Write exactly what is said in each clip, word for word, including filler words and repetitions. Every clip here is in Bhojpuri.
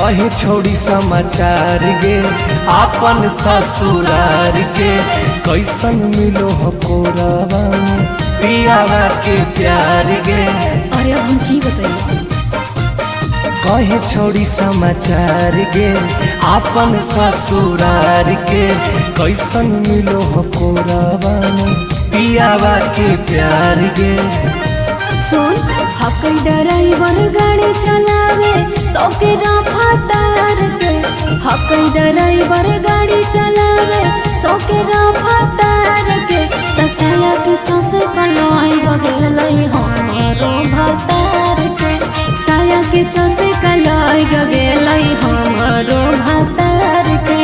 कहीं छोड़ी समाचार गे आपन ससुरार के कैसन मिलो हो कोरावा में पियावा के प्यार गे। अरे अब हम की बताइए। कहीं छोड़ी समाचार गे आपन ससुरार के कैसन मिलो हो कोरावा में पियावा के प्यार गे। सुन हकई ड्राइवर गाड़ी चलावे सौ के रफ्तार के, हकई ड्राइवर गाड़ी चलावे सौ के रफ्तार के, तसला के चौसे कलाई गगेलई हमारो भतार के, साया के चौसे कलाई गगेलई हमारो भतार के।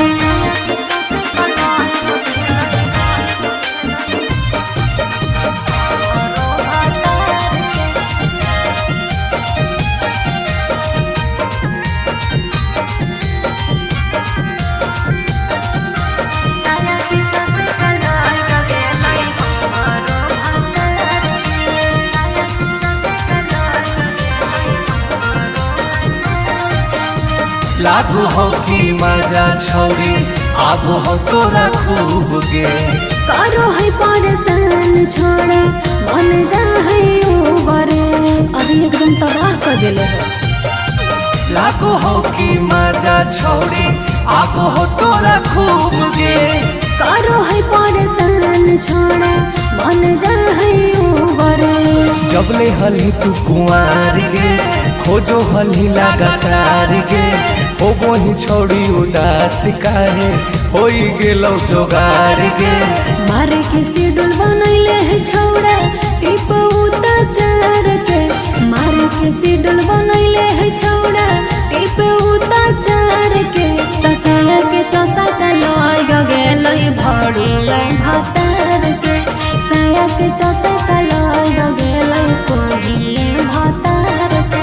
लागू हो कि मजा छोड़ी आबो हो तोरा खूब गे। करो है परेशान छोड़े मन जा है उबरे, अभी एकदम तबाह कर दिले है। लागू हो कि मजा छोड़ी आबो हो तोरा खूब गे। करो है परेशान छोड़े मन जा है उबरे, जबले हली तू कुंवार गे खोजो हली लगातार गे। हो वही छोड़ी उदास काहे होई गेलो जोगार गे। मारे के शेड्यूल बनैले है छौड़ा टिप उता चार के, मारे के शेड्यूल बनैले है छौड़ा टिप उता चार के, तसला के चौसा कलाई गगेलई भड़ुआ भातार के, साया के चौसा कलाई गगेलई कोढ़िए भातार के।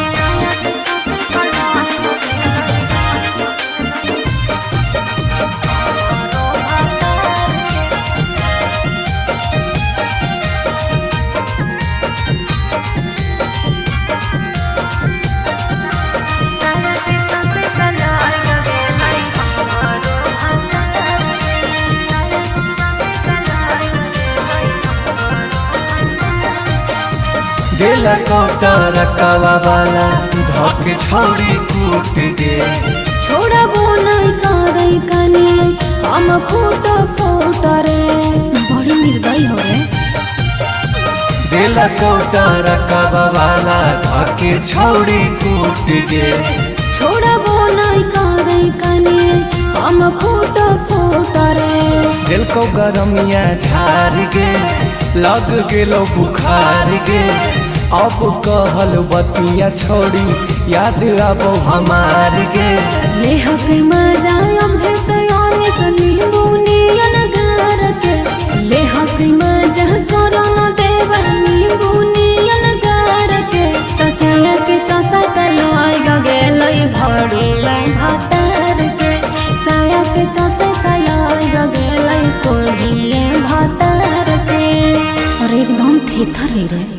देला कोटा रकावा वाला धोके छोड़ी कूट दे। छोड़ा वो नहीं करे कनी हम फूटो फूट रे, बड़ी निर्दयी हो रे। देला कोटा रकावा वाला धोके छोड़ी कूट दे। छोड़ा वो नहीं करे कनी हम फूटो फूट रे। दिल को गरमिया झार गे लग गेलो बुखार गे। अब कहल बतिया छोड़ी याद आबो हमार गे। लेह के मजा अब घेतयाने सनी बुनियन गार के, लेह के मजा करन देवर नी बुनियन गार के, तसला के चौसा कलाई गगेलई भड़ुआ भातार के, साया के चौसा कलाई गगेलई कोढ़िए भातार के। और एकदम थेथर रे।